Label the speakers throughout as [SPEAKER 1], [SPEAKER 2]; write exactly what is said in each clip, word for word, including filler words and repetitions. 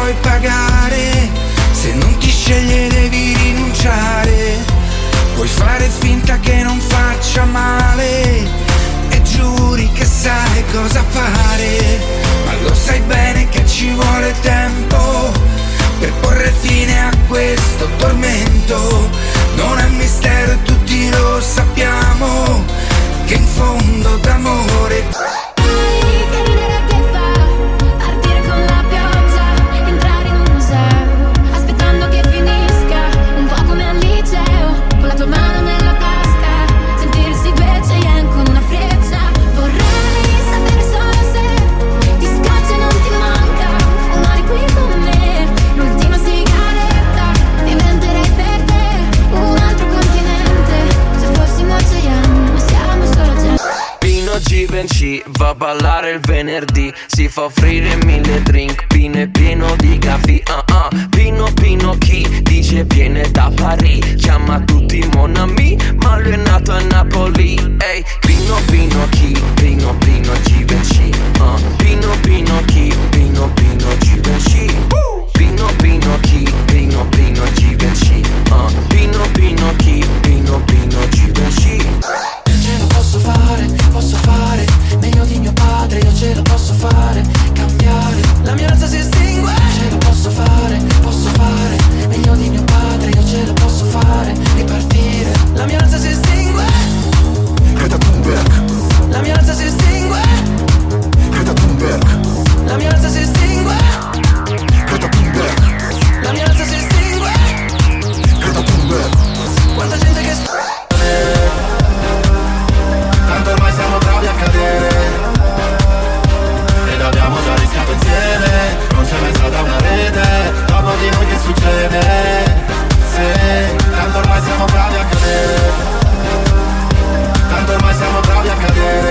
[SPEAKER 1] puoi pagare, se non ti sceglie devi rinunciare. Puoi fare finta che non faccia male e giuri che sai cosa fare, ma lo sai bene che ci vuole tempo per porre fine a questo tormento. Non è un mistero e tutti lo sappiamo che in fondo d'amore
[SPEAKER 2] mano nella tasca, sentirsi due Cheyenne con una freccia. Vorrei sapere solo se ti scoccia e non ti manca fumare qui con me l'ultima sigaretta. Diventerei per te un altro continente se fossimo Cheyenne, ma siamo solo gente.
[SPEAKER 3] Pino Givenchy va a ballare il venerdì, si fa offrire mille drink, Pino è pieno di gaffi, uh uh. Pino Pino chi dice viene da Parigi, chiama tutti mon ami, ma lui è nato a Napoli. Ehi, Pino Pino chi, Pino Pino Givenchy, uh. Pino Pino chi, Pino Pino Givenchy, Pino Pino chi, Pino Pino Givenchy, uh. Pino Pino chi, Pino Pino Givenchy.
[SPEAKER 4] Ce lo posso fare, posso fare meglio di mio padre, io ce lo posso fare, cambiare, la mia razza si estingue. Ce lo posso fare, posso fare meglio di mio padre, io ce lo posso fare, ripartire, la mia razza si estingue. Greta Thunberg, la mia razza si estingue. Greta Thunberg, la mia razza si estingue. Greta Thunberg, la mia razza si estingue. Greta Thunberg, quanta gente che sta. Tanto ormai siamo bravi a cadere ed abbiamo già rischiato insieme. Non c'è mai stata una rete dopo di noi, che succede? Se tanto ormai siamo bravi a cadere, tanto ormai siamo bravi a cadere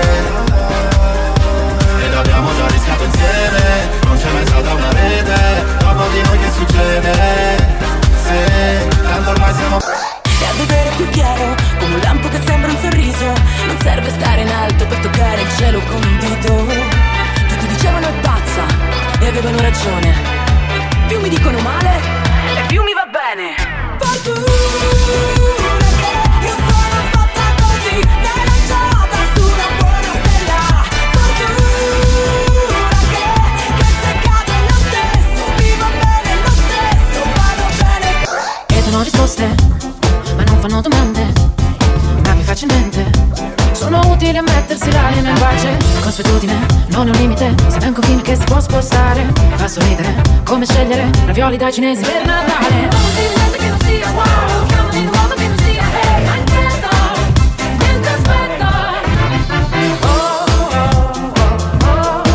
[SPEAKER 4] ed abbiamo già rischiato insieme. Non c'è mai stata una rete dopo di noi, che succede? Se tanto ormai siamo
[SPEAKER 5] e a vedere più chiaro come un lampo che sembra un sorriso. Non serve stare in alto per toccare il cielo con un dito. Tutti dicevano è pazza e avevano ragione. Più mi dicono male e più mi va bene. Fortuna che io sono fatta così, mi hai lanciata su una buona stella. Fortuna che, che se cade lo stesso, vivo bene lo stesso, vado bene.
[SPEAKER 2] Chiedono risposte ma non fanno domande, capi facilmente, sono utili a mettersi l'anima in pace. Consuetudine non è un limite, se è un confine che si può spostare. Fa sorridere, come scegliere ravioli dai cinesi per Natale. Non ti niente che non sia wow, chiamami in un modo che non sia hey, aspetta, niente aspetta. Oh, oh, oh,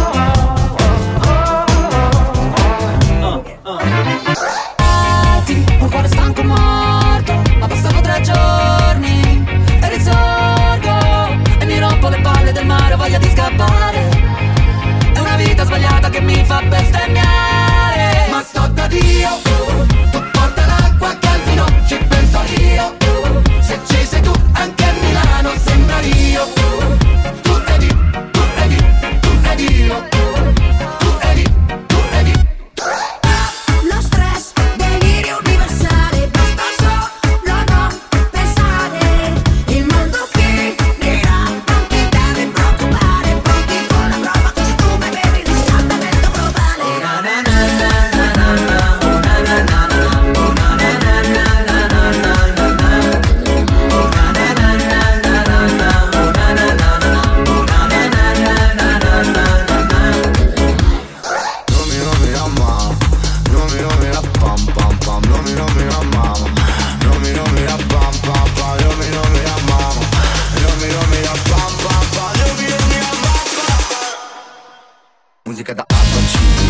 [SPEAKER 2] oh, oh, oh, oh. Ti, un cuore stanco morto, ma passano tre giorni e risorgo e mi rompo le palle del mare, ho voglia di scappare. È una vita sbagliata che mi fa bestemmiare, ma sto da Dio, tu porta l'acqua che al vino ci penso io. Se ci sei tu anche a Milano sembra Rio. Tu ed io, tu ed io, tu ed io, tu ed io, tu ed io.
[SPEAKER 6] Lo stress, delirio universale, basta solo non pensare. Il mondo finirà, non ti devi preoccupare. Pronti con la prova, costume per il riscaldamento globale. Na na na na na na na na na
[SPEAKER 4] musica da Albanci.